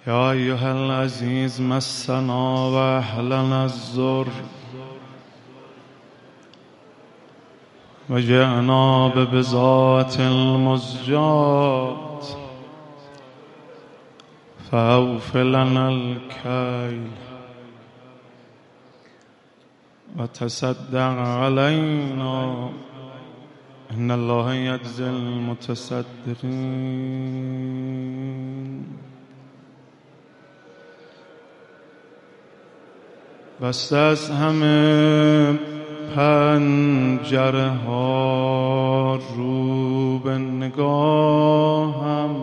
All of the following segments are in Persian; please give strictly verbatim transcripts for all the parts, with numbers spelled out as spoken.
یا ایها العزیز مسنا و اهلنا الضر و جئنا ببضاعة المزجات فاوف لنا الکیل و تصدق علینا ان الله یجزی المتصدقین. بسته از همه پنجره ها رو به نگاهم،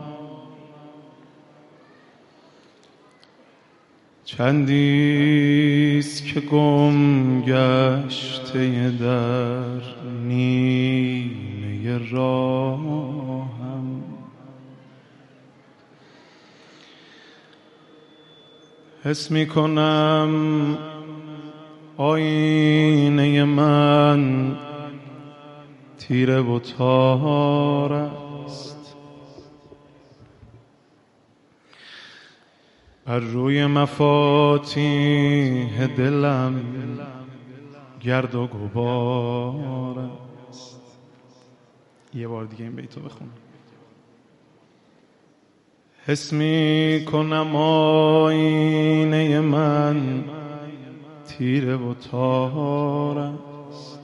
چندیست که گم گشته در نیمه راهم. حس می کنم آینه من تیره و تار است، بر روی مفاتیح دلم گرد و غبار است. یه بار دیگه این بیتو بخونم. حس می کنم آینه من تیره و تار است،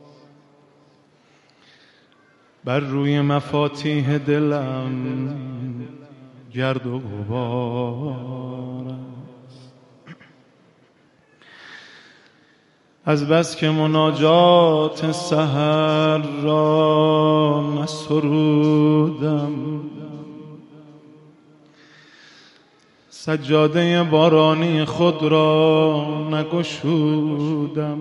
بر روی مفاتیح دلم گرد و غبار است. از بس که مناجات سحر را نسرودم، سجاده بارانی خود را نگشودم،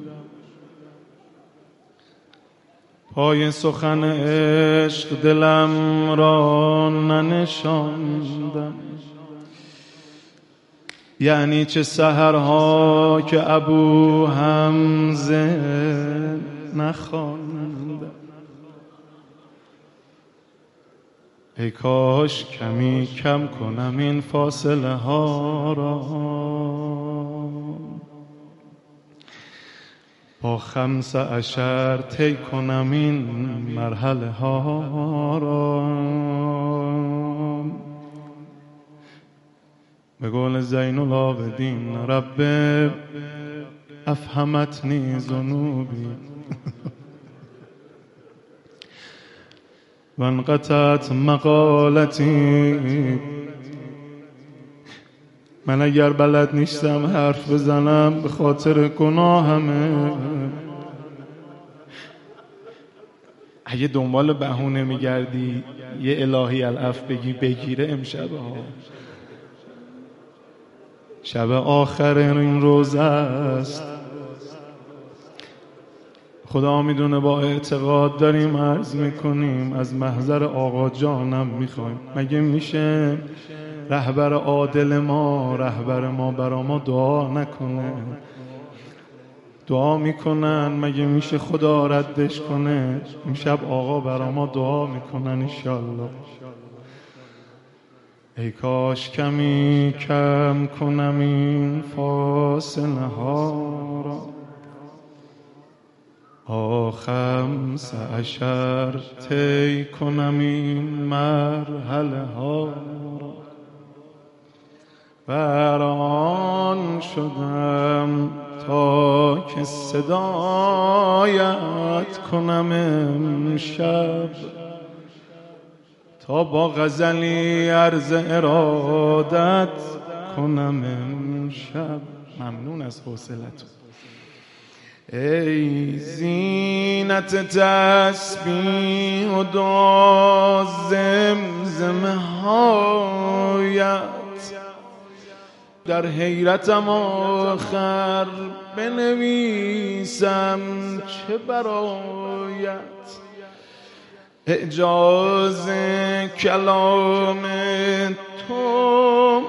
پای سخن عشق دلم را ننشاندم. یعنی چه سحرها که ابو حمزه نخواندم. ای کاش کمی کم کنم این فاصله ها را، با خمس عشر طی کنم این مرحله ها را. به قول زین العابدین رب افهمتنی ذنوبی و انقطعت مقالتی. من اگر بلد نیستم حرف بزنم به خاطر گناهمه. اگه دنبال بهونه میگردی یه الهی العفو بگی بگیره امشب ها، شب آخر این روزه است. خدا میدونه با اعتقاد داریم عرض میکنیم، از محضر آقا جانم میخوایم. مگه میشه رهبر عادل ما رهبر ما برا ما دعا نکنه؟ دعا میکنن، مگه میشه خدا ردش کنه؟ امشب آقا برا ما دعا میکنن انشالله. ای کاش کمی کم کنم این فاصله ها را، با خمس عشر طی کنم این مرحله ها را. بران شدم تا که صدایت کنم امشب، تا با غزلی عرض ارادت کنم امشب. ممنون از حوصلتون. ای زینت تسبیح و دعا زمزمه هایت، در حیرتم آخر بنویسم چه برایت. اعجاز کلام تو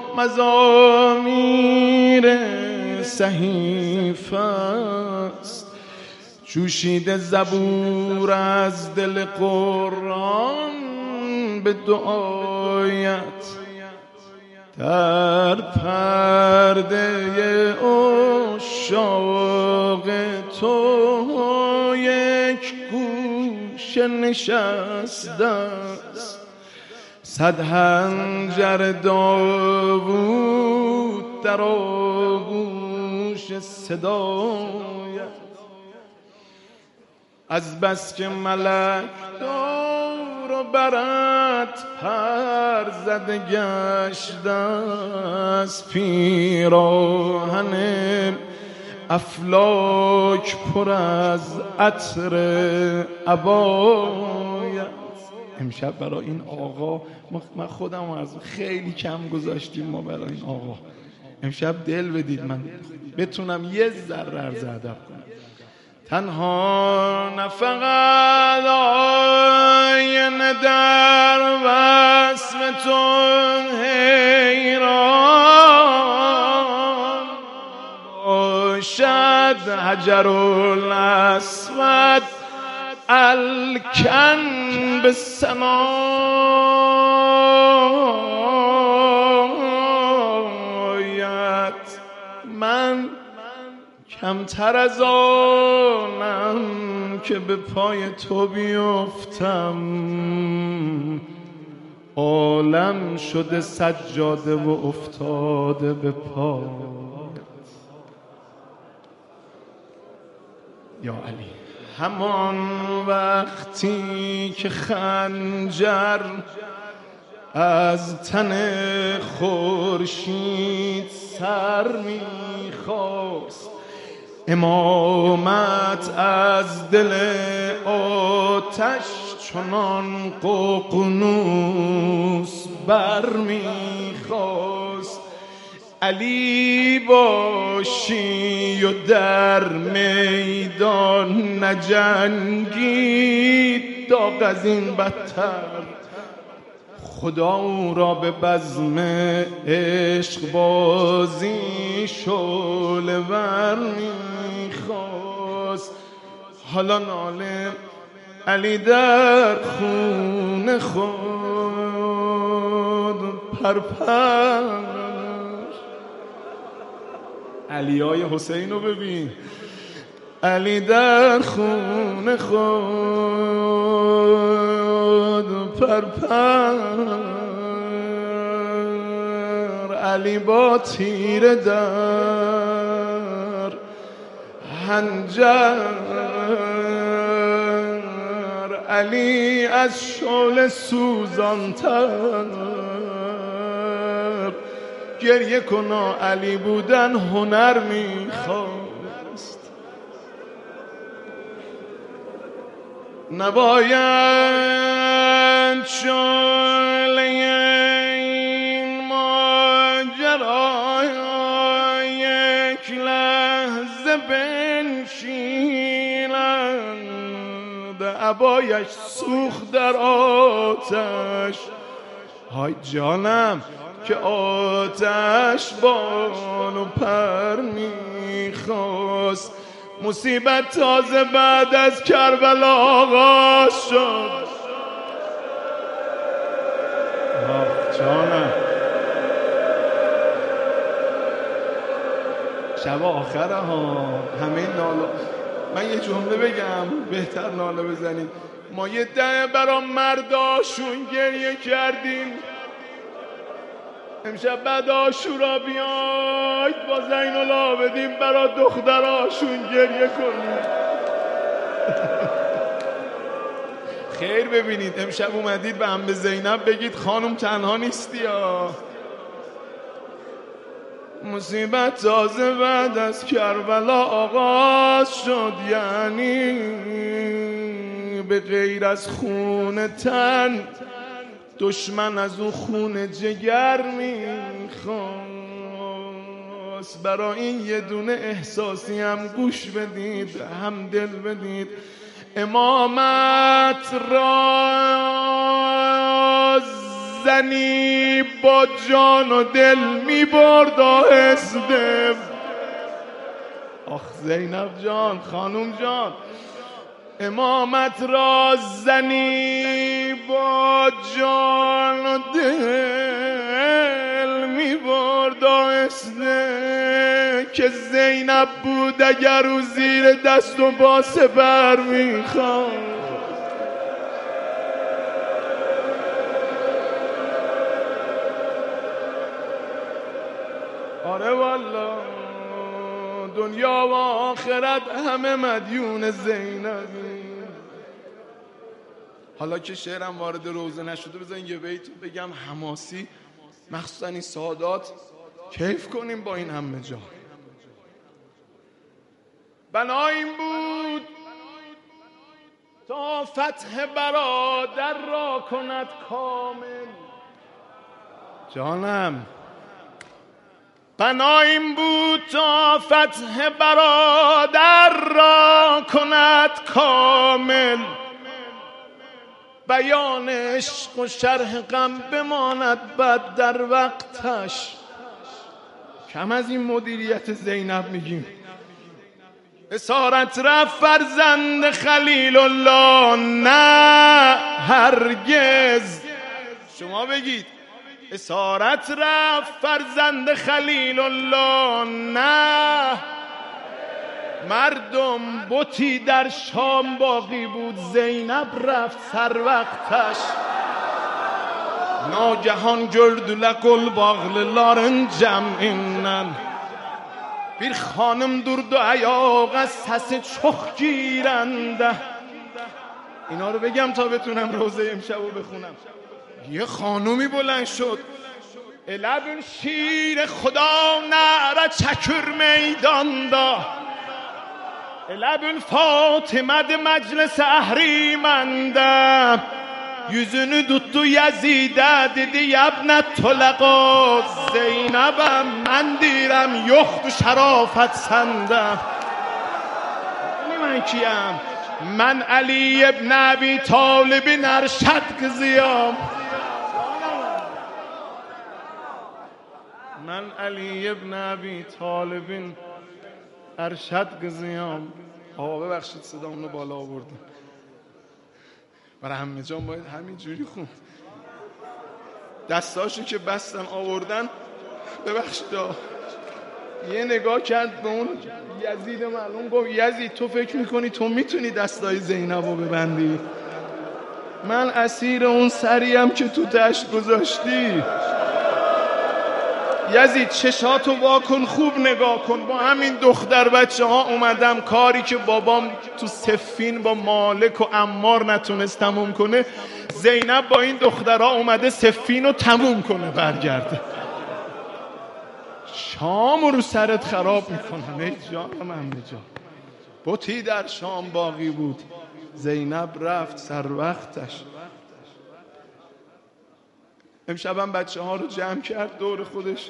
مزامیر صحیفه است، جوشیده زبور از دل قرآن به دعایت. در پرده عشاق تو یک گوشه نشسته است، صد حنجر داوود در آغوش صدایت. از بس که ملک دور و برت پر زده گشته است، پیراهن افلاک پر از عطر عبایت. امشب برای این آقا من خودم از خیلی کم گذاشتیم ما برای این آقا. امشب دل بدید من بتونم یه ذره عرض ادب کنم. تنها نه فقط آینه در وصف تو حیران باشد، حجر الاسود الکن به سنایت. من کمتر از آنم که به پای تو بیفتم، عالم شده سجاده و افتاده به پایت. یا علی، همان وقتی که خنجر از تن خورشید سر می‌خاست، امامت از دل آتش چنان ققنوس بر می‌خاست. علی باشی و در میدان نجنگی، داغ از این بدتر خدا او را به بزم عشق بازی شعله ور می‌خواست. حالا ناله علی در خون خود پرپر. علیای حسین رو ببین، علی در خون خود پرپر. علی با تیر در حنجر، علی از شعله سوزانتر. گریه کنا، علی بودن هنر میخواست. نباید شعله این ماجرا یک لحظه بنشیند، عبایش سوخت در آتش. های جانم که آتش بال و پر میخواست. مصیبت تازه بعد از کربلا آغاز شد. آه جانم، شب آخره ها، همه ناله. من یه جمله بگم بهتر ناله بزنید. ما یه ده برا مرداشون گریه کردیم، امشب بعد عاشورا بیاید با زین العابدین برا دختراشون گریه کنید. خیر ببینید، امشب اومدید به عمه زینب بگید خانم تنها نیستی ها. مصیبت تازه بعد از کربلا آغاز شد، یعنی به غیر از خون تن دشمن از اون خون جگر میخواست. برای این یه دونه احساسی هم گوش بدید، هم دل بدید. امامت را زنی با جان و دل میبرد آهسته. آخ زینب جان، خانوم جان، امامت را زنی با جان و دل می داشته که زینب بود اگر او زیر دست و باسه بر میخواد. آره والا دنیا و آخرت همه مدیون زینبی. حالا که شعرم وارد روزه نشده بذارین یه بیت بگم حماسی، مخصوصا این سادات کیف کنیم با این همه جا. بنا این بود تا فتح برادر را کند کامل. جانم بنا این بود تا فتح برادر را کند کامل، بیان عشق و شرح غم بماند بد در وقتش. کم از این مدیریت زینب میگیم. اسارت رفت فرزند خلیل الله، نه هرگز. شما بگید اسارت رفت فرزند خلیل الله، نه مردم بتی در شام باقی بود، زینب رفت سر وقتش. ناگهان گردüler gol bağlıların cem'inden bir خانم durdu ayağa sesi çok گیرنده. اینا رو بگم تا بتونم روزه امشبو بخونم. یه خانومی بلند شد، لبن شیر خدا نعره çekür meydanda، لبن فاطمه de meclis ahrimende. Yüzünü tuttu Yazid'e dedi yabnet tolaka، Zeynep'em ben direm yoktu şarafet sende. من کیم؟ من علی ابن ابی طالب ارشد kızıyım. من علی ابن ابی طالب ارشد kızıyım. آقا ببخشید صدامونو بالا آوردم. برای همه جان باید همین جوری خوند. دستاشو که بستن آوردن ببخشید یه نگاه کرد به اون یزید معلوم، گفت یزید تو فکر میکنی تو میتونی دستای زینبو ببندی؟ من اسیر اون سریم که تو دشت گذاشتی. یزید چشاتو واکن خوب نگاه کن، با همین دختر بچه ها اومدم کاری که بابام تو سفین با مالک و عمار نتونست تموم کنه، زینب با این دخترها اومده سفین رو تموم کنه برگرده. شام رو سرت خراب میکنم ای جانم همه جا. بتی در شام باقی بود، زینب رفت سر وقتش. امشبم بچه ها رو جمع کرد دور خودش،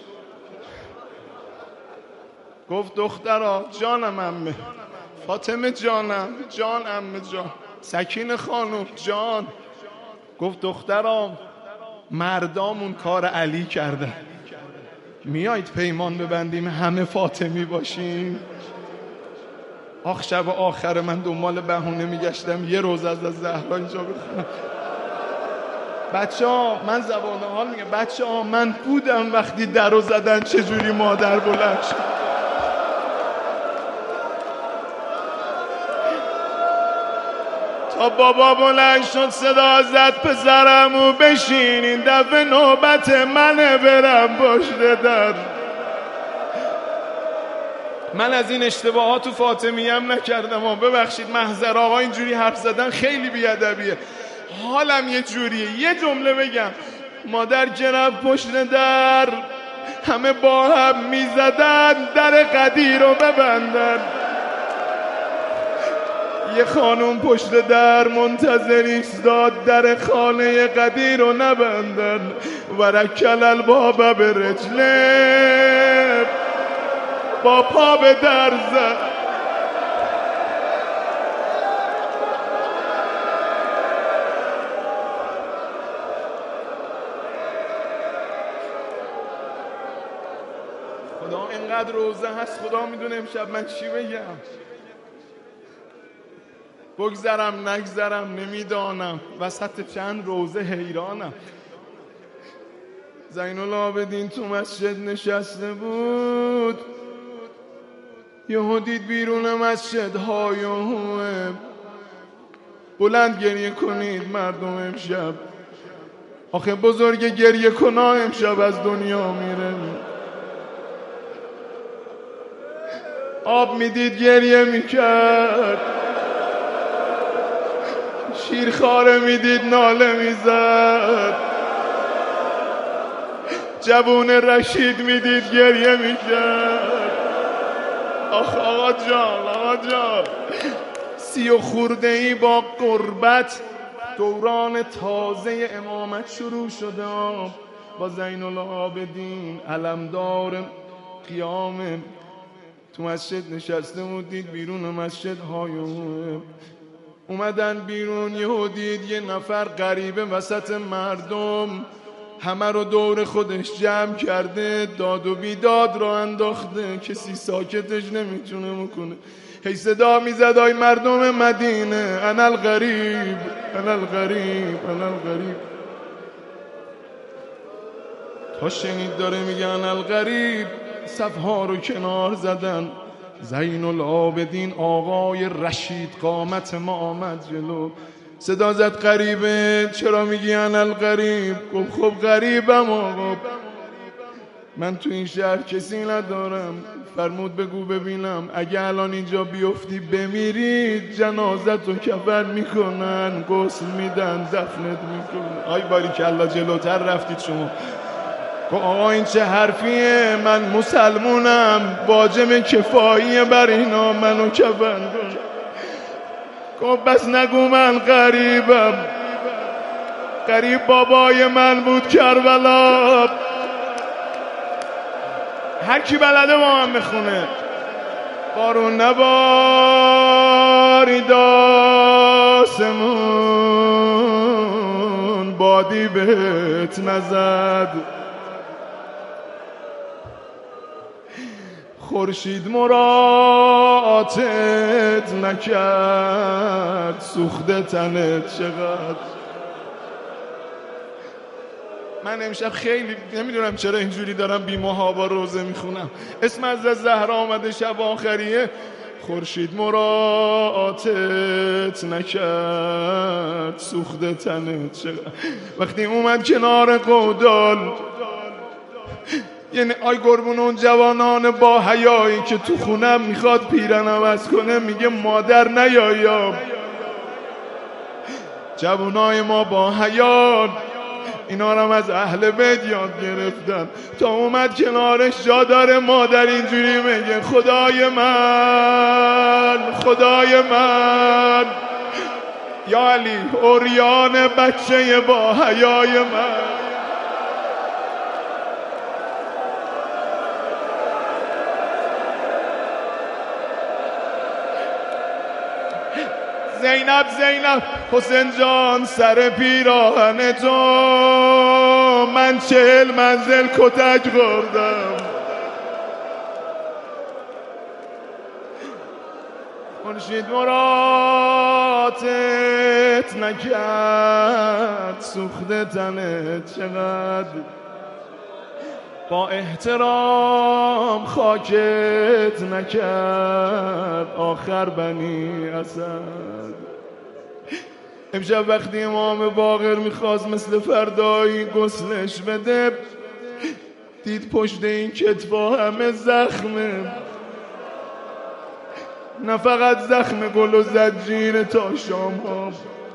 گفت دخترا جانم عمه، فاطمه جانم جان عمه جان، سکینه خانم جان. گفت دخترا مردامون کار علی کردن، میایید پیمان ببندیم همه فاطمی باشیم؟ آخ شب آخر من دنبال بهونه میگشتم یه روز از از زهرا اینجا بخونم. بچه ها من زبان حال میگم، بچه ها من بودم وقتی در رو زدن چجوری مادر بلند شد. تا بابا بلند شد صدا زد پسرمو بشین، این دفعه نوبت منه برم پشت در. من از این اشتباهات تو فاطمیه نکردم ها، ببخشید محضر آقا اینجوری حرف زدن خیلی بیادبیه. حالم یه جوریه. یه جمله بگم، مادر که رفت پشت در همه با هم میزدن در قدیر رو ببندن، یه خانوم پشت در منتظر ایستاد در خانه قدیر رو نبندن. ورکل الباب به رجله، با پا به در زد. خدا اینقدر روزه هست، خدا میدونه امشب من چی بگم. بگذرم نگذرم نمیدانم، وسط چند روزه حیرانم. زین العابدین تو مسجد نشسته بود، یهو دید بیرون مسجد های و هوه. بلند گریه کنید مردم امشب، آخه بزرگ گریه کنا امشب از دنیا میره. آب میدید گریه میکرد، شیرخواره میدید ناله میزد، جوون رشید میدید گریه میکرد. آخ آقا جان، آقا جان، سی و خورده ای با قربت دوران تازه امامت شروع شده، با زین العابدین علمدار قیام تو مسجد نشسته بود. دید بیرون مسجد های اومدن بیرون، یهو دید یه نفر غریبه وسط مردم همه رو دور خودش جمع کرده، داد و بیداد رو انداخته، کسی ساکتش نمیتونه بکنه. هی صدا میزد آی مردم مدینه، انا الغریب انا الغریب انا الغریب. تا شنید داره میگه انا الغریب، صفها رو کنار زدن. زین العابدین آقای رشید قامت ما آمد جلو، صدا زد غریبه چرا میگی انا الغریب؟ گفت خب غریبم آقا، من تو این شهر کسی ندارم. فرمود بگو ببینم اگه الان اینجا بیفتی بمیری جنازت رو کفن میکنن، غسل میدن، دفنت میکنن. آی باریکلا جلوتر رفتید شما. گفت آقا این چه حرفیه؟ من مسلمونم، واجب کفاییه بر اینا منو کفن کن. گفت بس نگو من غریبم، غریب بابای من بود کربلا. هر کی بلده با من بخونه. بارون نبارید آسمون، بادی بهت نزد، خورشید مراعاتت نکرد، سوخته تنت چقدر. من امشب خیلی نمیدونم چرا اینجوری دارم بی محابا روزه میخونم. اسم از زهرا آمده شب آخریه. خورشید مراعاتت نکرد، سوخته تنت چقدر. وقتی اومد کنار قودال، یعنی آی قربون اون جوانان با حیایی که تو خونم میخواد پیرن عوض کنه، میگه مادر نیایا. جوانای ما با حیا، اینا رو از اهل بیت یاد گرفتن. تا اومد کنارش جا داره مادر اینجوری میگه خدای من، خدای من، یا علی اوریان بچه با حیای من. زینب زینب حسین جان سر پیراهن تو، من چهل منزل کتک خوردم. خورشید مراتت نکرد، سوخته تنت چقدر. با احترام خاکت نکرد، آخر بنی اسد. امشب وقتی امام باقر میخواست مثل فردایی گسلش بده، دید پشت این کتفا همه زخمه، نه فقط زخم گل و زنجیر تا شام ها.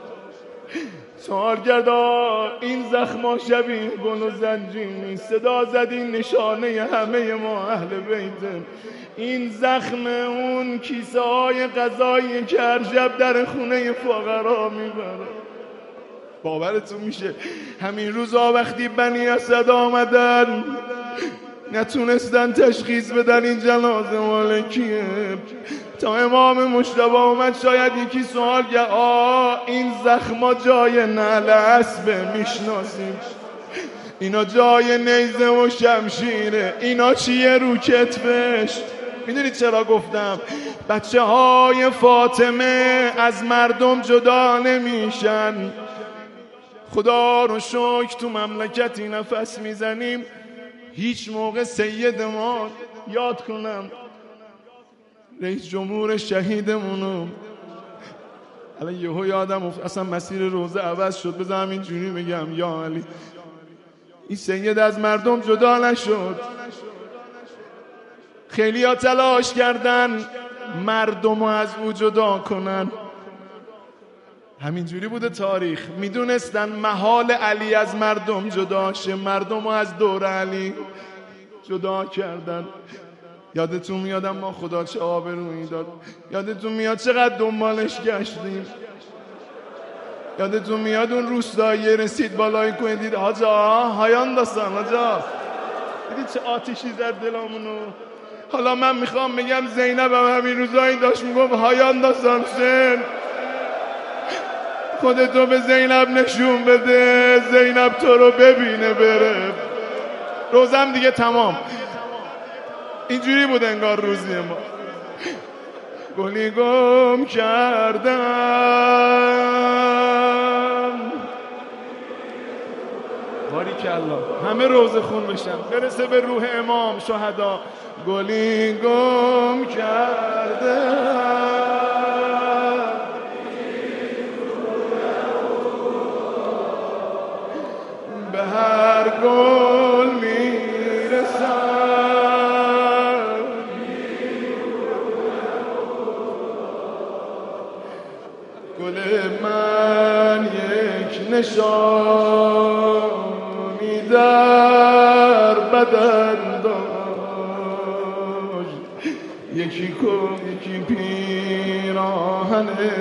سوال کرد این زخما شبیه گل و زنجیر نیست؟ صدا زد این نشانه همه ما اهل بیته. این زخم اون کیسه های غذایی که هر شب در خونه فقرا میبره. باورتون میشه همین روزا وقتی بنی اسد آمدن نتونستن تشخیص بدن این جنازه مال کیه، تا امام مجتبی اومد شاید یکی سوال کرد آه این زخما جای نعل اسبه میشناسیم؟ اینا جای نیزه و شمشیره. اینا چیه رو کتفش؟ میدونید چرا گفتم؟ بچه های فاطمه از مردم جدا نمیشن. خدا رو شکر تو مملکتی نفس میزنیم هیچ موقع سید ما یاد کنم رئیس جمهور شهیدمونو الان یهو یادم افتاد اصلا مسیر روزه عوض شد بذارم اینجوری بگم یا علی این سید از مردم جدا نشد خیلی ها تلاش کردن مردم رو از او جدا کنن همینجوری بوده تاریخ میدونستن محال علی از مردم جدا شه مردم رو از دور علی جدا کردن یادتون میادم ما خدا چه آبرویی داد یادتون میاد چقدر دنبالش گشتیم یادتون میاد اون روستایی رسید بالای کوه دید حاجا هایان داستان حاجا دیدید چه آتشی زد دلامونو حالا من میخوام بگم زینب هم همین روزایی داشت میگفت هایان داستان حسین خودتو به زینب نشون بده زینب تو رو ببینه بره روزم دیگه تمام اینجوری بود انگار روزی ما گلی گم کردم باریکالله همه روزه خون بشن برسه به روح امام شهدا گلی گم کردم به هر گل میرسم گل من یک نشانی در بدن داشت یکی کن یکی پیراهنه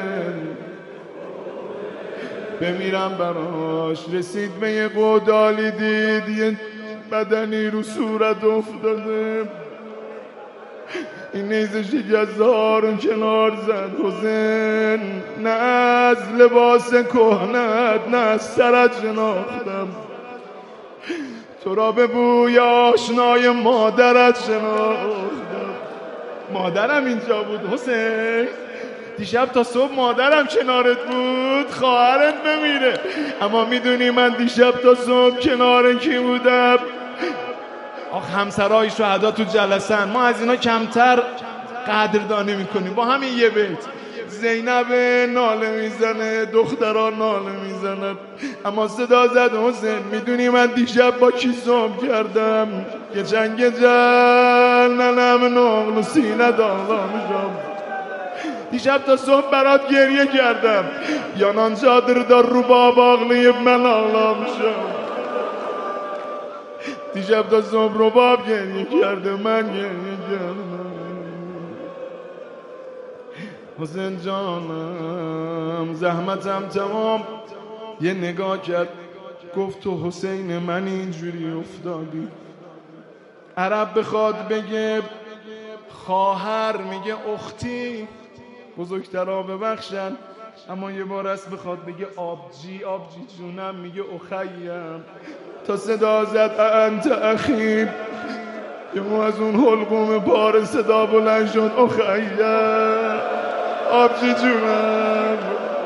بمیرم براش رسید به یه قودالی دید یه بدنی رو صورت افتاده این نیزه شکسته ها رو کنار زد حسین نه از لباس کهنت نه از سرت شناختم تو را به بوی آشنای مادرت شناختم مادرم اینجا بود حسین دیشب تا صبح مادرم کنارت بود خواهرت بمیره اما میدونی من دیشب تا صبح کنار کی بودم آخ همسرای شهدا تو جلسن ما از اینا کمتر قدردانی میکنیم با همین یه بیت زینب ناله میزنه دختران ناله میزنن اما صدا زد حسین میدونی من دیشب با کی صبح کردم یه جنگ جل ننم نقل و سینه دالا میشم دیشب تا صبح برات گریه کردم یانان چادر دار رو باب آغلی من آلا میشم دیشب تا صبح رو باب گریه کرده من گریه کردم حسین جانم زحمتم تمام یه نگاه کرد گفت تو حسین من اینجوری افتادی عرب بخواد بگه خواهر میگه اختی بزرگترها ببخشن اما یه بار است بخواد بگه آبجی آبجی جونم میگه اخیم تا صدا زد انت اخیم یه مو از اون حلقوم بار صدا بلند شد اخیم آبجی جونم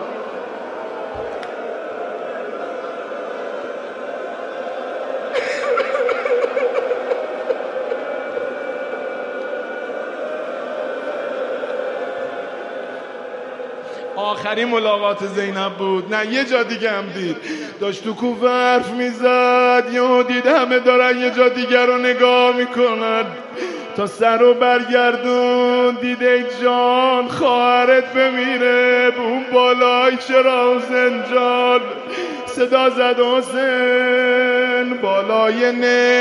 آخرین ملاقات زینب بود نه یه جا دیگه هم دید داشت تو کوفه حرف میزد یهو دید همه دارن یه جا دیگه رو نگاه میکنن تا سر رو برگردون دید ای جان خواهرت بمیره به اون بالای چرا حسین جان صدا زد حسین بالای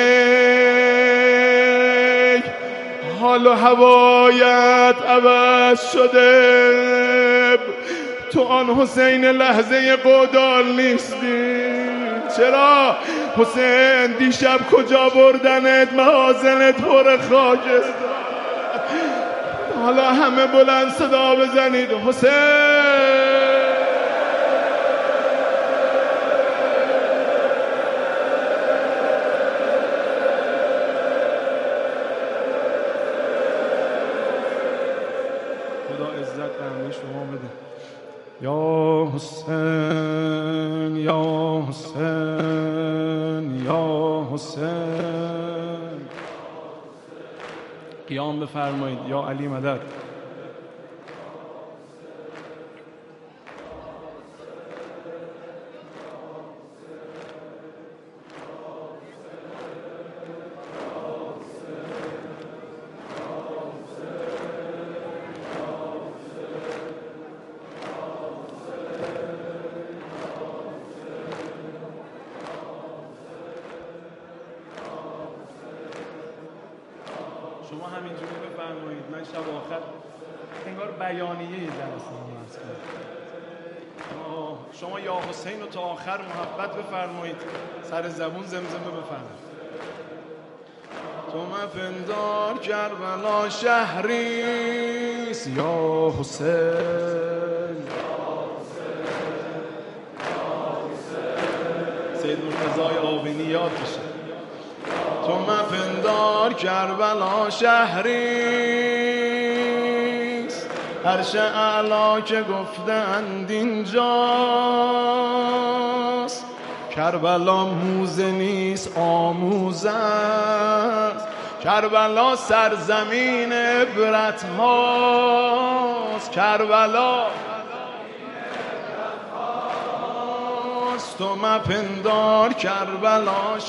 نی حال و هوایت عوض شده تو آن حسین لحظه قودال نیستی چرا حسین دیشب کجا بردنت محاسنت پر خاکست حالا همه بلند صدا بزنید حسین خدا عزت به همه شما بده یا حسین یا حسین یا حسین. قیام بفرمایید. یا علی مدد. شما همینجوری بفرمایید. من شب آخر انگار بیانیه جلسه رو عرض کنم. شما یا حسین رو تا آخر محبت بفرمایید. سر زبون زمزمه بفرمایید. تو مپندار کربلا شهریست یا حسین. سید مرتضای آبینی یاد بشه. تو مپندار کربلا شهریست، عرش اعلا که گفتند اینجاست. کربلا موزه نیست آموزه است، کربلا سرزمین عبرت هاست. کربلا تو مپندار کربلا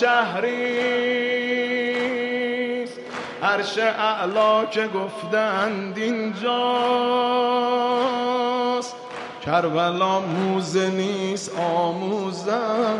شهریست، عرش اعلا که گفتند اینجاست. کربلا موزه نیست آموزه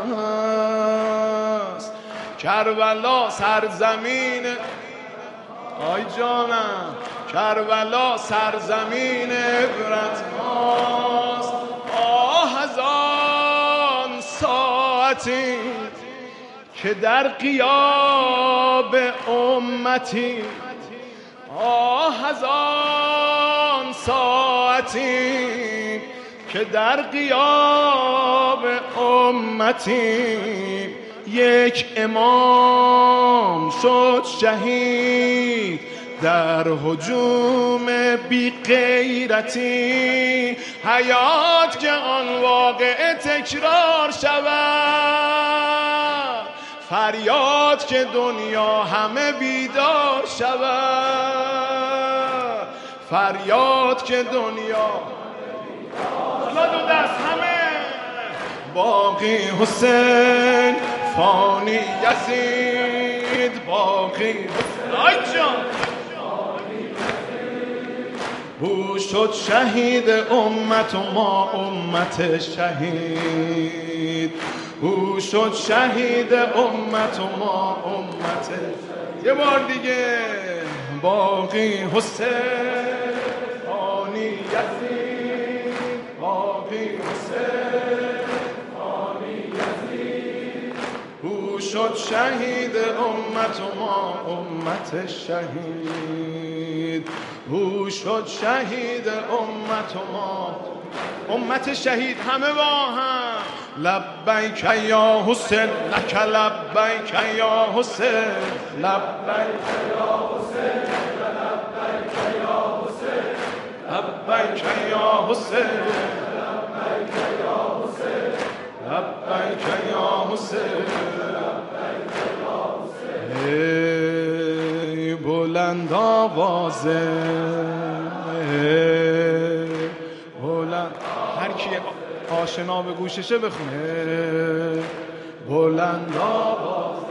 است، کربلا سرزمین آی جانم، کربلا سرزمین عبرت هاست. آه از آن ساعتی که در غیاب امتی، آه از آن ساعتی که در غیاب امتی، یک امام شد شهید در هجوم بی غیرتی. حیات که آن واقعه تکرار شود، فریاد که دنیا همه بیدار شود، فریاد که دنیا حالا دو دست همه. باقی حسین فانی یزید، باقی حسین آی جان او شد شهید امت و ما امت شهید. او شد شهید امت و ما امت. یه بار دیگه. باقی حسین فانی یزید، باقی حسین فانی یزید. او شد شهید امت و ما امت شهید. او شد شهید امت و ما امت شهید. همه با هم لبیک یا حسین لک لبیک یا حسین، لبیک یا حسین لبیک یا حسین، لبیک یا حسین لبیک یا حسین، لبیک یا حسین لبیک یا حسین. ای بلند آوازه بلند، هر کی آشنا به گوششه بخونه. بلند آوازه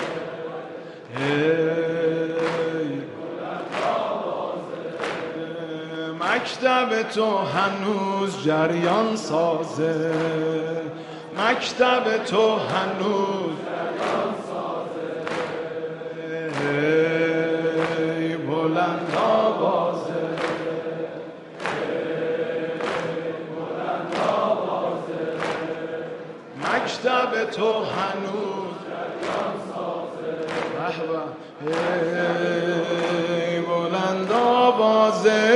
مکتب تو هنوز جریان سازه، مکتب تو هنوز جریان سازه. ای بلند آوازه مکتب تو هنوز جریان سازه. ای بلند آوازه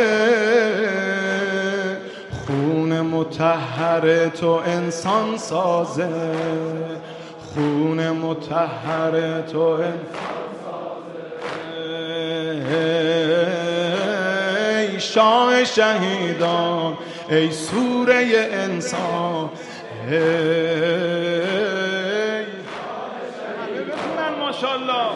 خون مطهر تو انسان سازه، خون مطهر تو انسان سازه. ای شاه شهیدان ای سوره انسان ای بخونن ماشاءالله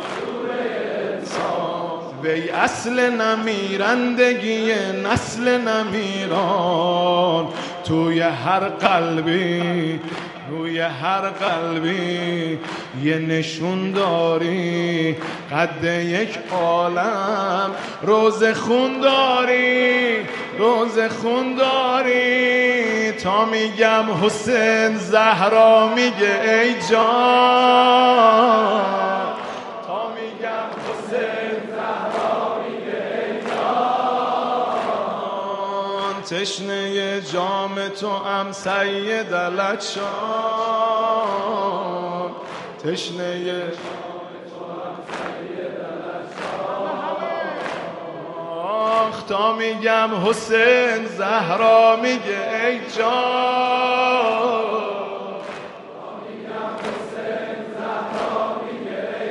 وی اصل نمیرندگی نسل نمیران توی هر قلبی توی هر قلبی یه نشون داری قد یک عالم روز خون داری روز خون داری تا میگم حسین زهرا میگه ای جان تا میگم حسین زهرا میگه ای جان تشنه جام تو ام سید العطشان تشنه جام تو ام سید العطشان تا میگم حسین زهرا میگه ای جان تا میگم حسین زهرا میگه ای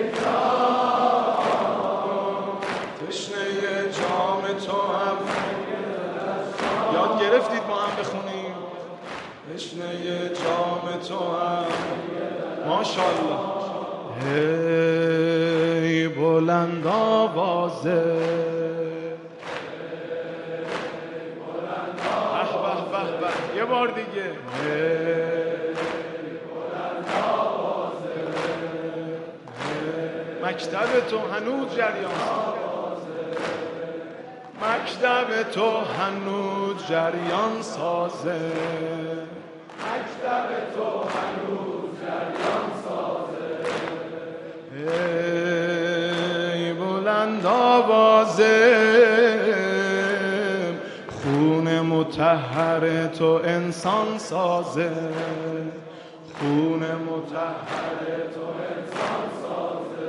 جان تشنه جام تو هم یاد گرفتید ما هم بخونیم تشنه جام تو هم ماشاءالله ای بلند آوازه یه بار دیگه مکتب تو هنوز جریان مکتب تو هنوز جریان سازه مکتب تو هنوز جریان سازه ای بلند آوازه خون مطهر تو انسان سازه خون مطهر تو انسان سازه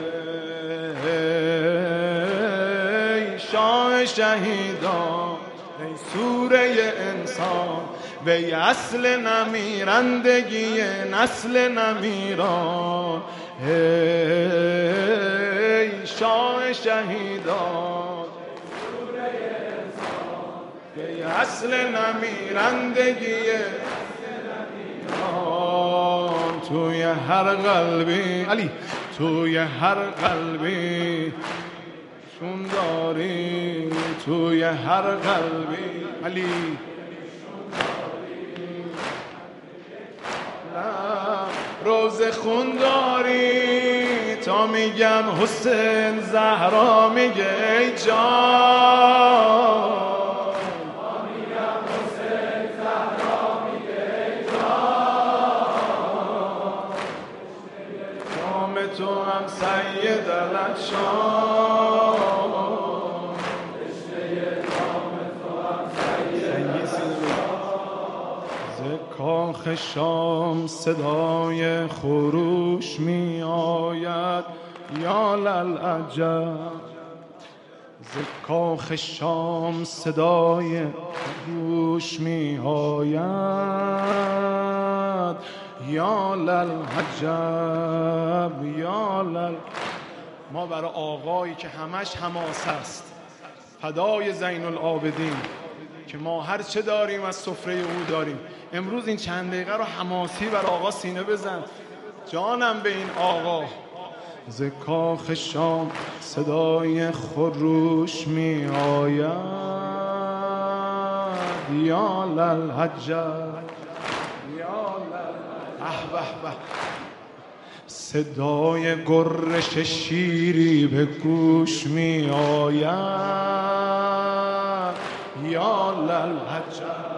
ای شاه شهیدان ای سوره انسان وی اصل نمیرندگی نسل نمیران ای شاه شهیدان ای اصل نمیرندگی آن توی هر قلبی علی توی هر قلبی چون داری توی هر قلبی علی روز خون داری تا میگم حسین زهرا میگه ای جان تو هم سید العطشان ز کاخ شام صدای خروش می آید یا للعجب ز کاخ شام صدای خروش می آید یا للعجب یا لل ما برای آقایی که همش حماس است فدای زین العابدین که ما هر چه داریم از سفره او داریم امروز این چند دقیقه رو حماسی بر آقا سینه بزن جانم به این آقا ز کاخ شام صدای خروش می آید یا للعجب صدای گرش شیری به گوش می آید یا للعجب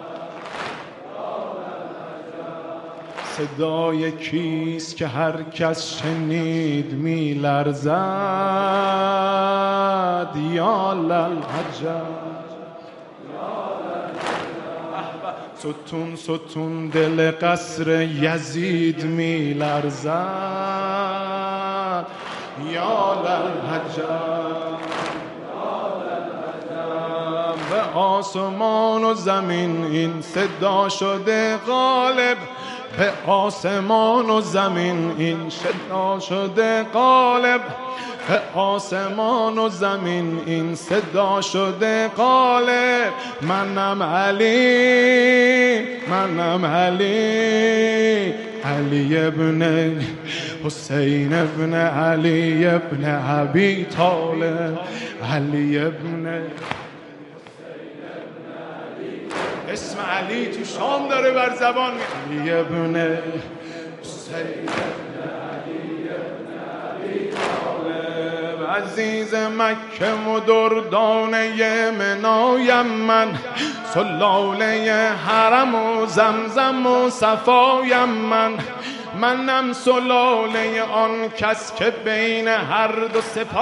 صدای کیست که هر کس شنید می لرزد یا للعجب ستون ستون دل قصر یزید می لرزد یا للعجب به آسمان و زمین این صدا شده غالب به آسمان و زمین این صدا شده غالب آسمان و زمین این صدا شده قالب منم علی منم علی علی ابن حسین ابن علی ابن ابی طالب علی ابن اسم علی تو شام داره بر زبان علی ابن حسین عزیز مکه و دردانه منایم من سلاله حرم و زمزم و صفایم من منم سلاله آن کس که بین هر دو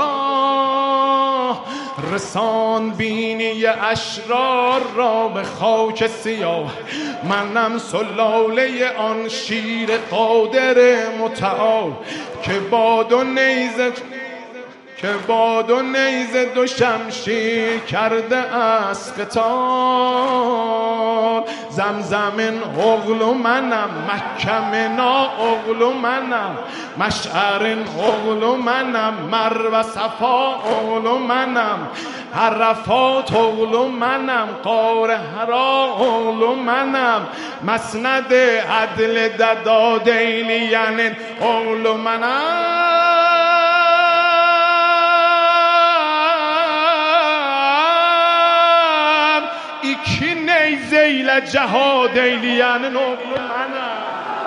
سپاه رسان بینی اشرار را به خاک سیاه منم سلاله آن شیر قادر متعال که باد و نیزه که باد و نیزه دو شمشیر کرده از قتال زمزم اغلو منم مکه نا اغلو منم مشعر اغلو منم مرو صفا اغلو منم عرفات اغلو منم قار حرا اغلو منم مسند عدل ددا دیلیان اغلو منم ایکی نیزیل جهاد ایلیان اغلو منم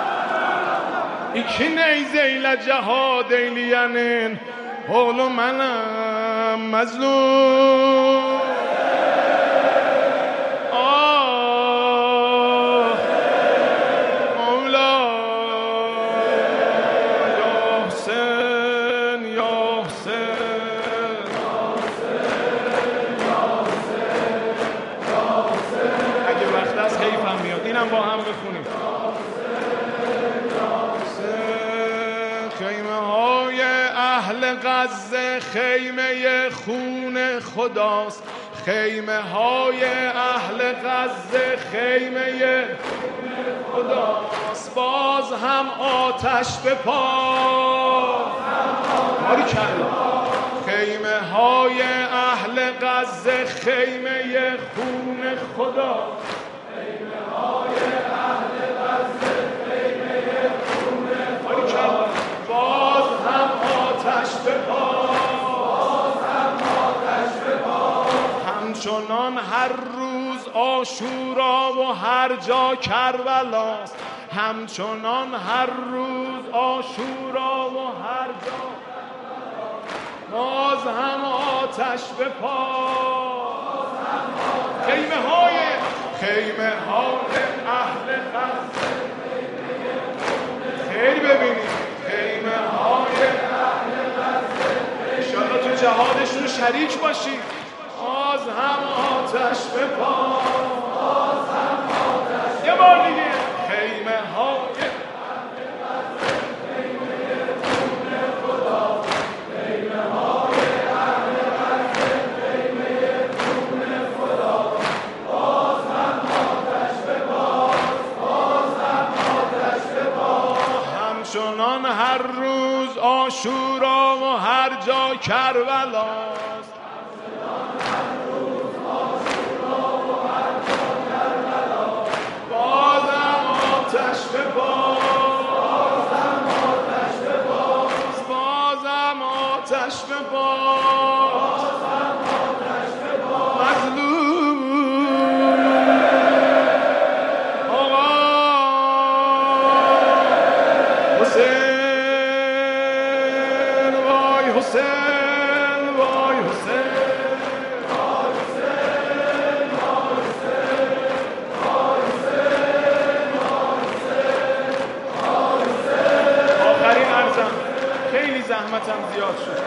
ایکی نیزیل جهاد ایلیان اغلو منم مظلوم آه مولا یا حسین یا حسین اگه وقت از حیفم میاد اینم با هم بخونیم خیمه های اهل غزه خیمه خون خداست خیمه های اهل غزه خیمه خون خداست باز هم آتش به پا ماری کلا خیمه های اهل غزه خیمه خون خداست خیمه های اهل غزه خیمه خون خداست باز هم آتش به پا باز هم آتش به پا همچنان هر روز عاشورا و هر جا کربلاست همچنان هر روز عاشورا و هر جا باز هم آتش به پا خیمه های خیمه های اهل غزه خیلی ببینید خیمه های اهل غزه انشاءالله تو جهادشون شریک باشید باز هم آتش به پا باز هم آتش یه بار دیگه خیمه های اهل غزه خیمه خون خدا خیمه های اهل غزه خیمه خون خدا باز هم آتش به پا باز هم آتش به پا همچنان هر روز عاشورا و هر جا کربلاست آتش به باز بازم آتش به باز مظلوم آقا حسین وای حسین وای حسین خیلی زحمتم زیاد شد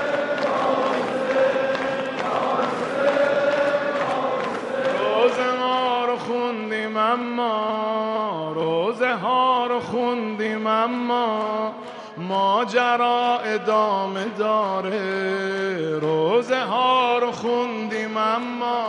روزه ها رو خوندیم اما روزه ها رو خوندیم اما ماجرا ادامه داره روزه ها رو خوندیم اما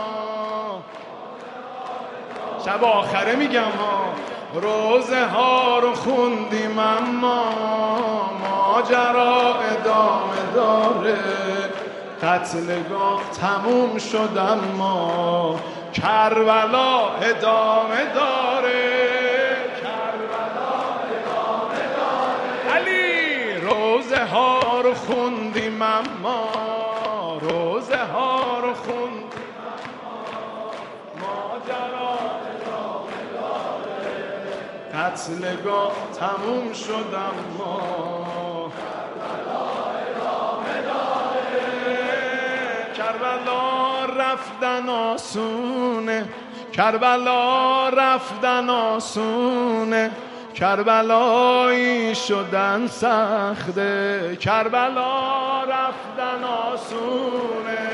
شب آخره میگم ها روزه ها رو خوندیم اما ماجرا ادامه داره، قتلگاه تموم شد اما کربلا ادامه داره. کربلا ادامه داره. علی روزه ها رو خوندیم اما روزه ها رو خوندیم اما ماجرا ادامه داره، قتلگاه تموم شد اما کربلا ادامه داره. کربلا رفتن آسونه، کربلا رفتن آسونه، کربلایی شدن سخته. کربلا رفتن آسونه،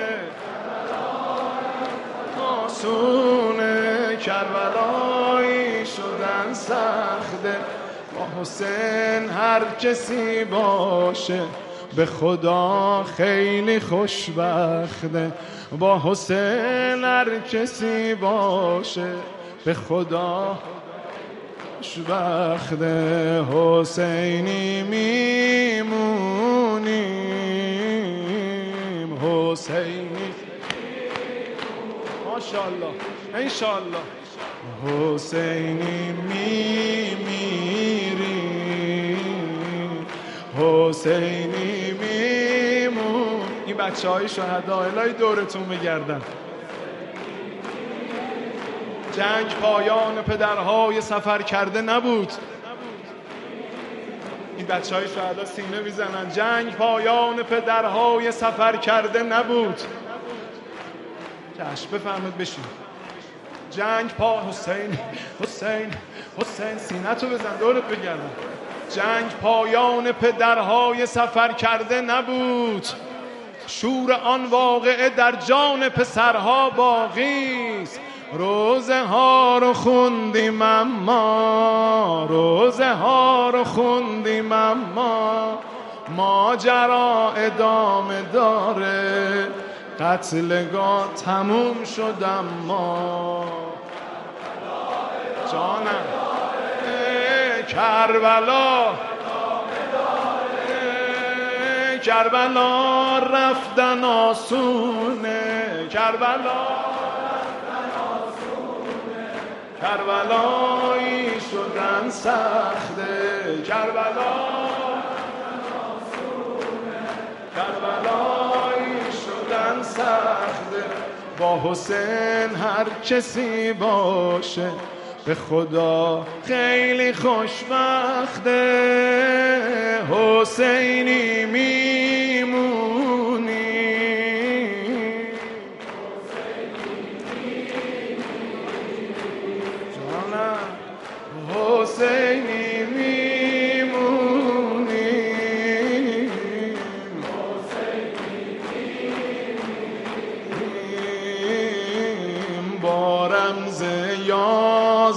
آسونه، کربلایی شدن سخته. با حسین هر کسی باشه به خدا خیلی خوشبخته. با حسین هر کسی باشه به خدا خوشبخته. حسینی میمونیم، حسینی ماشاءالله انشاءالله، حسینی میمیریم، حسینی میمون. این بچه های شهدا الهی دورتون بگردن. جنگ پایان پدرهای سفر کرده نبود. این بچه های شهدا سینه میزنن. جنگ پایان پدرهای سفر کرده نبود. چشم بفهمید بشین. جنگ پا حسین حسین حسین سینه تو بزن دورت بگردن. جنگ پایان پدرهای سفر کرده نبود. شور آن واقعه در جان پسرها باقیست. روزه ها رو خوندیم اما روزه ها رو خوندیم اما ماجرا ادامه داره، قتلگاه تموم شد اما جانم کربلا کربلا رفتن آسونه، کربلا کربلایی شدن سخته. کربلا کربلایی شدن سخته. با حسین هر کسی باشه به خدا خیلی خوشبخته. حسینی میمونی، حسینی میمونیم، حسینی میمونیم. با رمز یا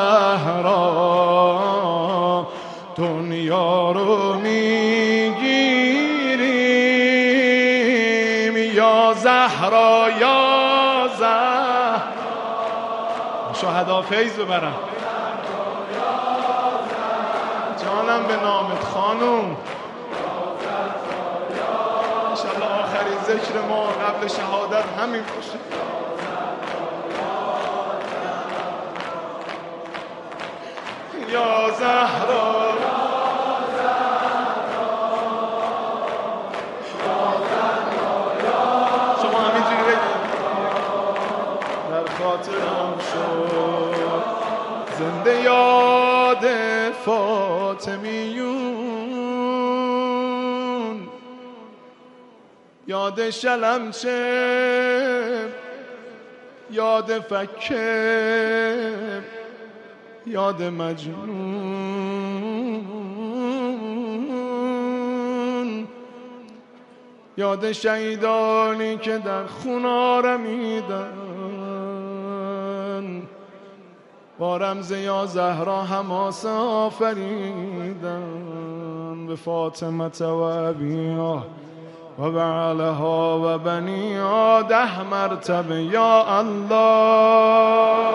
زهرا دنیا رو میگیریم. یا زهرا یا زهرا شهدا فیض ببرم. جانم به نامت خانوم. انشالله آخرین ذکر ما قبل شهادت همین باشه. یا زهرا شما همینجوری بگید. در خاطرم شد زنده یاد فاطمیون، یاد شلمچه، یاد فکه، یاد مجنون، یاد شهیدانی که در خون رمیدن. با رمز یا زهرا حماسه آفریدن. به فاطمه و ابیها و بعلها و بنیها ده مرتبه یا الله.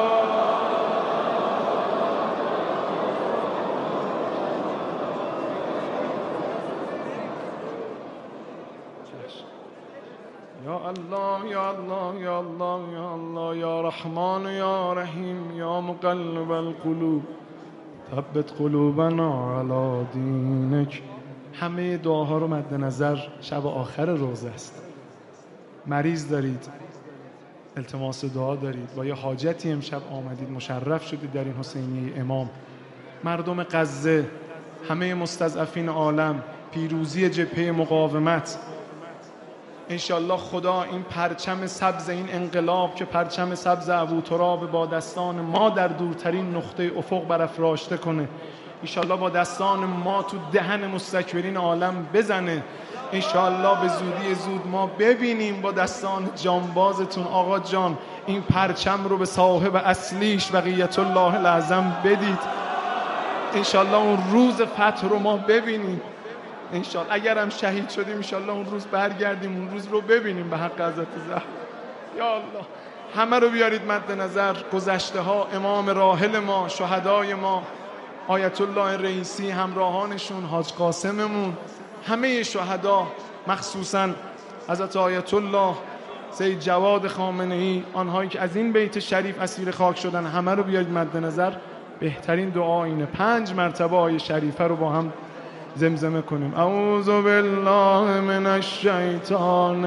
یا الله یا الله یا الله یا الله یا رحمان یا رحیم یا مقلب القلوب ثبت قلوبنا علی دینک. همه دعاها رو مد نظر شب آخر روزه است. مریض دارید، التماس دعا دارید، با یه حاجتی امشب آمدید، مشرف شدید در این حسینیه امام. مردم غزه، همه مستضعفین عالم، پیروزی جبهه مقاومت. انشالله خدا این پرچم سبز این انقلاب که پرچم سبز ابوتراب با دستان ما در دورترین نقطه افق برافراشته کنه. انشالله با دستان ما تو دهن مستکبرین عالم بزنه. انشالله به زودی زود ما ببینیم با دستان جانبازتون آقا جان این پرچم رو به صاحب اصلیش بقیت الله الاعظم بدید. انشالله اون روز فتح رو ما ببینیم. انشالله اگر هم شهید شدیم انشالله اون روز برگردیم اون روز رو ببینیم به حق حضرت زهرا. یا الله همه رو بیارید مد نظر، گذشته ها، امام راحل ما، شهدای ما، آیت الله رئیسی، همراهانشون، حاج قاسممون، همه شهدا، مخصوصا حضرت آیت الله سید جواد خامنه‌ای، آنهایی که از این بیت شریف اسیر خاک شدن، همه رو بیارید مد نظر. بهترین دعا اینه پنج مرتبه آیه شریفه رو با هم زمزمه کنیم. اعوذ بالله من الشیطان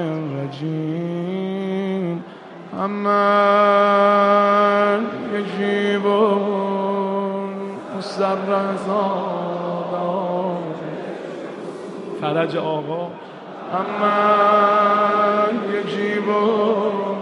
الرجیم امن یجیبون مضطر فرج آقا امن یجیبون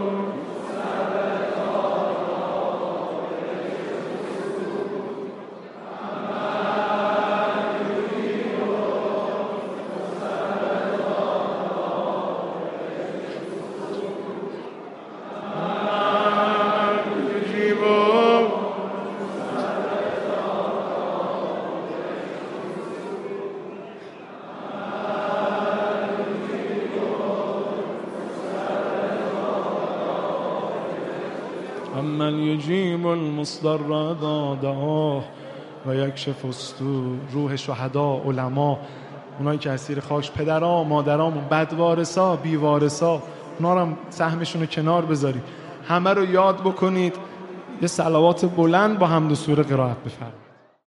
من یجیب المضطر اذا دعاه و یکشف الصدور. روح شهدا، علما، اونایی که اسیر خاک، پدرها، مادرامون، بدوارثا، بیوارثا، اونا رو هم سهمشون رو کنار بذارید. همه رو یاد بکنید. یه صلوات بلند با حمد و سوره قرائت بفرمایید.